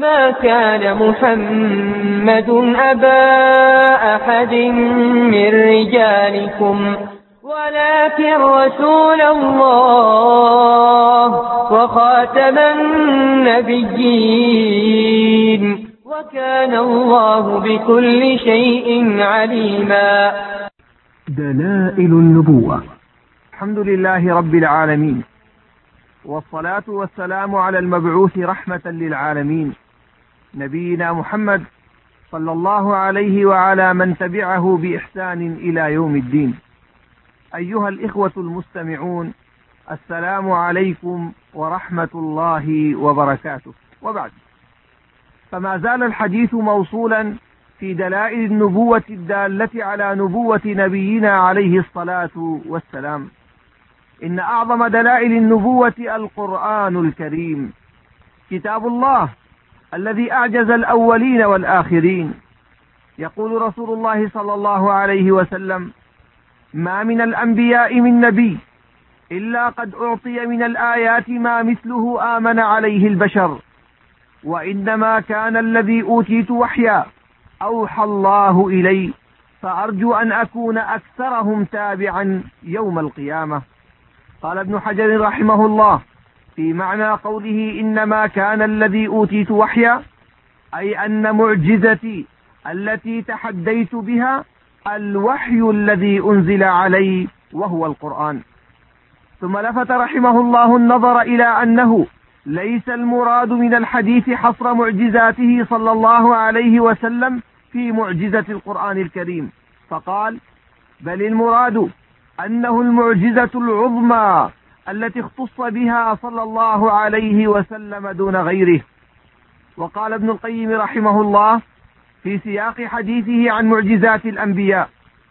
ما كان محمد أبا أحد من رجالكم ولكن رسول الله وخاتم النبيين وكان الله بكل شيء عليما. دلائل النبوة. الحمد لله رب العالمين، والصلاة والسلام على المبعوث رحمة للعالمين نبينا محمد صلى الله عليه وعلى من تبعه بإحسان إلى يوم الدين. أيها الإخوة المستمعون، السلام عليكم ورحمة الله وبركاته. وبعد، فما زال الحديث موصولا في دلائل النبوة الدالة على نبوة نبينا عليه الصلاة والسلام. إن أعظم دلائل النبوة القرآن الكريم، كتاب الله الذي أعجز الأولين والآخرين. يقول رسول الله صلى الله عليه وسلم: ما من الأنبياء من نبي إلا قد أعطي من الآيات ما مثله آمن عليه البشر، وإنما كان الذي أوتيت وحيا أوحى الله إلي، فأرجو أن أكون أكثرهم تابعا يوم القيامة. قال ابن حجر رحمه الله في معنى قوله إنما كان الذي أوتيت وحيا، أي أن معجزتي التي تحديت بها الوحي الذي أنزل علي وهو القرآن. ثم لفت رحمه الله النظر إلى أنه ليس المراد من الحديث حصر معجزاته صلى الله عليه وسلم في معجزة القرآن الكريم، فقال: بل المراد أنه المعجزة العظمى التي اختص بها صلى الله عليه وسلم دون غيره. وقال ابن القيم رحمه الله في سياق حديثه عن معجزات الأنبياء: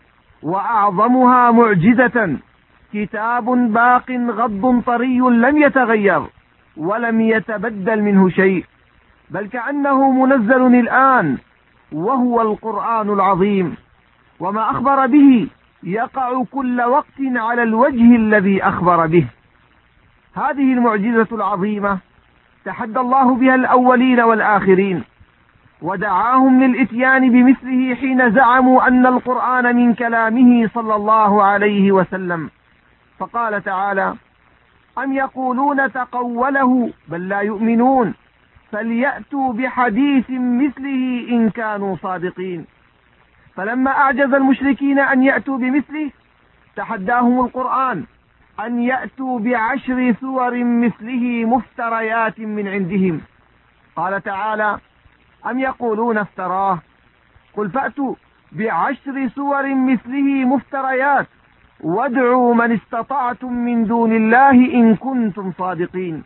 وأعظمها معجزة كتاب باق غض طري لم يتغير ولم يتبدل منه شيء، بل كأنه منزل الآن، وهو القرآن العظيم، وما أخبر به يقع كل وقت على الوجه الذي أخبر به. هذه المعجزة العظيمة تحدى الله بها الأولين والآخرين، ودعاهم للإتيان بمثله حين زعموا أن القرآن من كلامه صلى الله عليه وسلم. فقال تعالى: أم يقولون تقوله بل لا يؤمنون فليأتوا بحديث مثله إن كانوا صادقين. فلما أعجز المشركين أن يأتوا بمثله تحداهم القرآن أن يأتوا ب10 سور مثله مفتريات من عندهم. قال تعالى: أم يقولون افتراه قل فأتوا ب10 سور مثله مفتريات وادعوا من استطعتم من دون الله إن كنتم صادقين.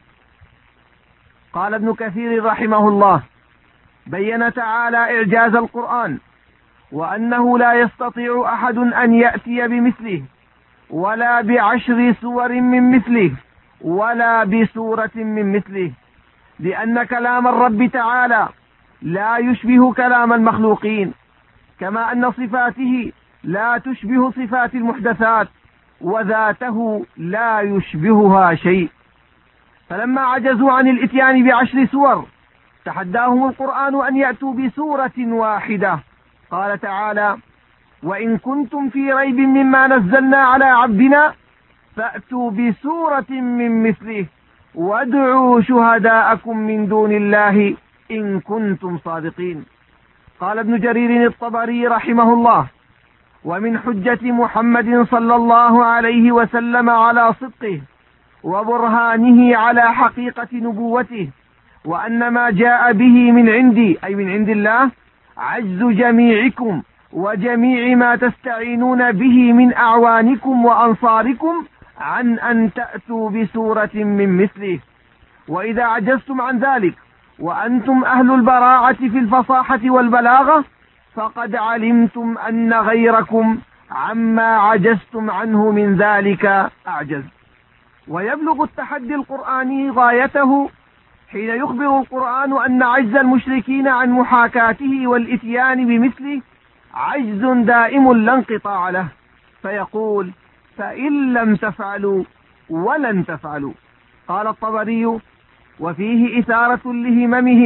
قال ابن كثير رحمه الله: بين تعالى إعجاز القرآن، وأنه لا يستطيع أحد أن يأتي بمثله ولا ب10 سور من مثله ولا بسورة من مثله، لأن كلام الرب تعالى لا يشبه كلام المخلوقين، كما أن صفاته لا تشبه صفات المحدثات، وذاته لا يشبهها شيء. فلما عجزوا عن الإتيان ب10 سور تحداهم القرآن أن يأتوا بسورة واحدة. قال تعالى: وإن كنتم في ريب مما نزلنا على عبدنا فأتوا بسورة من مثله وادعوا شهداءكم من دون الله إن كنتم صادقين. قال ابن جرير الطبري رحمه الله: ومن حجة محمد صلى الله عليه وسلم على صدقه وبرهانه على حقيقة نبوته وأن ما جاء به من عندي أي من عند الله عجز جميعكم وجميع ما تستعينون به من أعوانكم وأنصاركم عن أن تأتوا بسورة من مثله. وإذا عجزتم عن ذلك وأنتم أهل البراعة في الفصاحة والبلاغة فقد علمتم أن غيركم عما عجزتم عنه من ذلك أعجز. ويبلغ التحدي القرآني غايته حين يخبر القرآن أن عجز المشركين عن محاكاته والإتيان بمثله عجز دائم لا انقطاع له، فيقول: فإن لم تفعلوا ولن تفعلوا. قال الطبري: وفيه إثارة لهممهم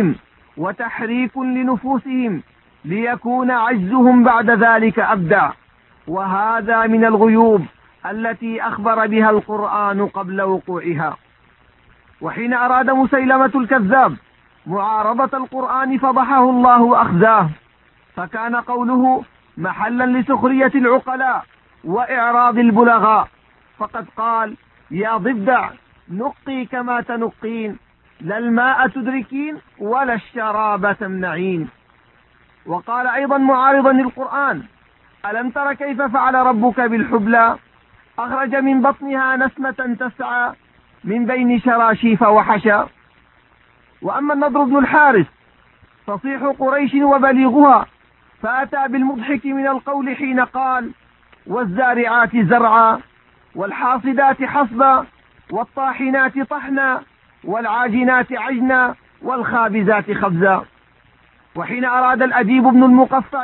وتحريك لنفوسهم ليكون عجزهم بعد ذلك أبدع، وهذا من الغيوب التي أخبر بها القرآن قبل وقوعها. وحين أراد مسيلمة الكذاب معارضة القرآن فضحه الله وأخزاه، فكان قوله محلا لسخرية العقلاء وإعراض البلغاء، فقد قال: يا ضفدع نقي كما تنقين، لا الماء تدركين ولا الشراب تمنعين. وقال أيضا معارضا للقرآن: ألم تر كيف فعل ربك بالحبلى، أخرج من بطنها نسمة تسعى من بين شراشيف وحشا. وأما النضر بن الحارث فصيح قريش وبليغها، فأتى بالمضحك من القول حين قال: والزارعات زرعا والحاصدات حصبا والطاحنات طحنا والعاجنات عجنا والخابزات خبزا. وحين أراد الأديب بن المقفع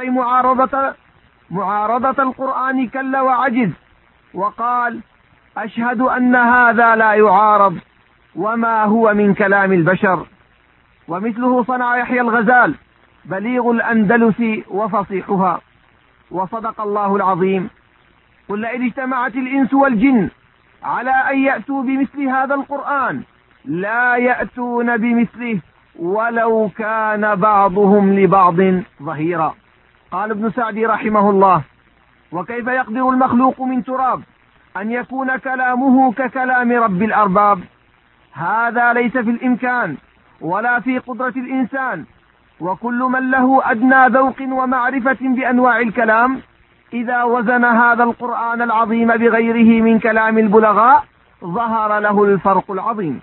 معارضة القرآن كل وعجز، وقال: أشهد أن هذا لا يعارض وما هو من كلام البشر. ومثله صنع يحيى الغزال بليغ الأندلس وفصيحها. وصدق الله العظيم: قل لئن اجتمعت الإنس والجن على أن يأتوا بمثل هذا القرآن لا يأتون بمثله ولو كان بعضهم لبعض ظهيرا. قال ابن سعدي رحمه الله: وكيف يقدر المخلوق من تراب أن يكون كلامه ككلام رب الأرباب؟ هذا ليس في الإمكان ولا في قدرة الإنسان. وكل من له أدنى ذوق ومعرفة بأنواع الكلام إذا وزن هذا القرآن العظيم بغيره من كلام البلغاء ظهر له الفرق العظيم.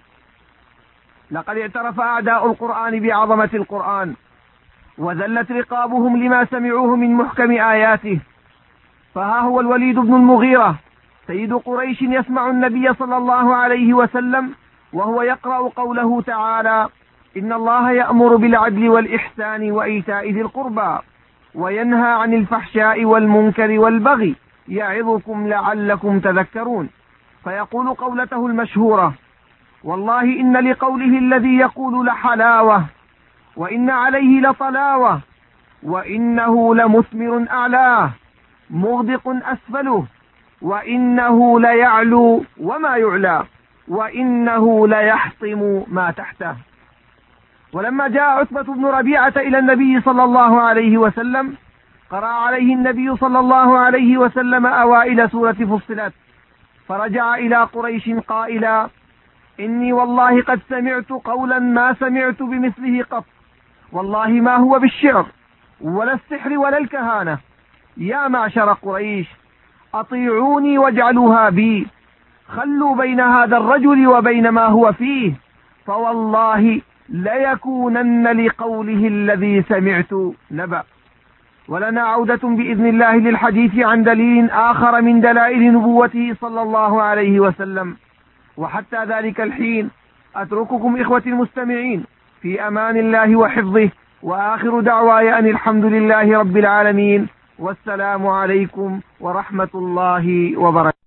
لقد اعترف أعداء القرآن بعظمة القرآن وذلت رقابهم لما سمعوه من محكم آياته. فها هو الوليد بن المغيرة سيد قريش يسمع النبي صلى الله عليه وسلم وهو يقرأ قوله تعالى: إن الله يأمر بالعدل والإحسان وإيتاء ذي القربى وينهى عن الفحشاء والمنكر والبغي يعظكم لعلكم تذكرون. فيقول قولته المشهورة: والله إن لقوله الذي يقول لحلاوة، وإن عليه لطلاوة، وإنه لمثمر أعلاه مغدق أسفله، وإنه ليعلو وما يعلى، وإنه ليحطم ما تحته. ولما جاء عتبة بن ربيعة إلى النبي صلى الله عليه وسلم قرأ عليه النبي صلى الله عليه وسلم أوائل سورة فصلت، فرجع إلى قريش قائلا: إني والله قد سمعت قولا ما سمعت بمثله قط، والله ما هو بالشعر ولا السحر ولا الكهانة. يا معشر قريش أطيعوني واجعلوها بي، خلوا بين هذا الرجل وبين ما هو فيه، فوالله ليكونن لقوله الذي سمعت نبأ. ولنا عودة بإذن الله للحديث عن دليل آخر من دلائل نبوته صلى الله عليه وسلم. وحتى ذلك الحين أترككم إخوتي المستمعين في أمان الله وحفظه، وآخر دعواي أن الحمد لله رب العالمين، والسلام عليكم ورحمة الله وبركاته.